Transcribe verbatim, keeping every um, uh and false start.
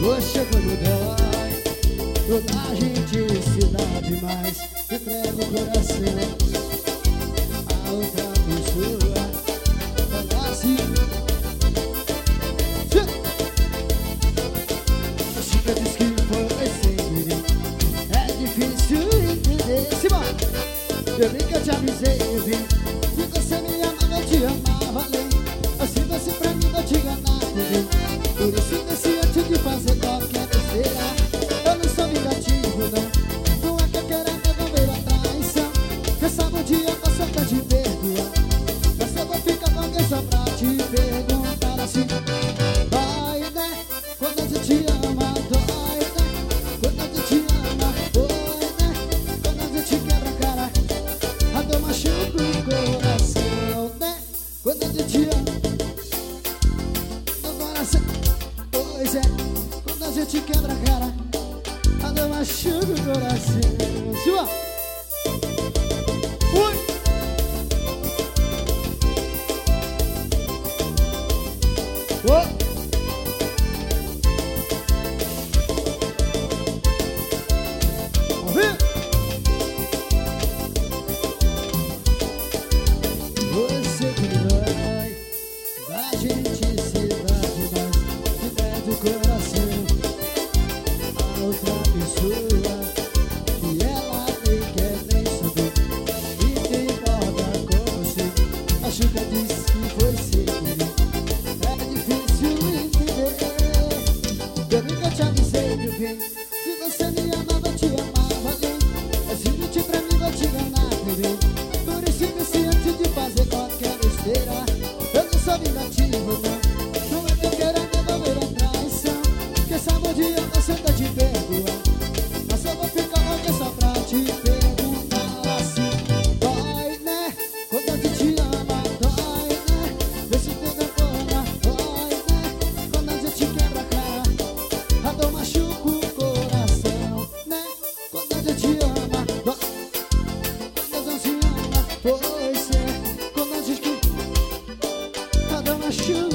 Poxa, quando dói, toda a gente se dá demais. Entrega o coração a outra pessoa. Fala assim. A chica diz que foi sem querer. É difícil entender. Simão, eu bem que eu te avisei, eu vi. Se você me amava, eu te amava além. Se você pra mim não te enganar, entendeu? Por isso nesse antes de fazer qualquer besteira, eu não sou vingativo, não. Não é que eu quero devolver a traição. Quem sabe um dia eu posso até te perdoar, mas eu vou ficar com alguém só pra te perguntar assim. Dói, né? Quando a gente ama, dói, né? Quando a gente ama, dói, né? Quando a gente quebra a cara, a dor machuca o coração, né? Quando a gente ama, pois é, quando a gente quebra a cara, a dor machuca o coração. Sua. Ui. Oh. Ouviu? Você que dói, da gente se dá demais. Do coração a outra pessoa que ela nem quer nem saber. E quem importa com você, a Xuca disse que foi sem querer. É difícil entender. Eu nunca te avisei, meu bem. Se você me amava, eu te amava além. É se mentir pra mim, vou te enganar, bebê. Por isso que se antes de fazer qualquer besteira, eu não sou vingativo, não. Não é que eu quero devolver a traição. Quem sabe um dia você tá te perdoar, mas eu vou ficar com alguém só pra te perguntar assim. Dói, né? Quando a gente ama, dói, né? Vê se tem dona, dói, né? Quando a gente quebra a cara, a dor machuca o coração, né? Quando a gente ama, dói. Quando a gente ama, pois é. Quando a gente, a dor machuca.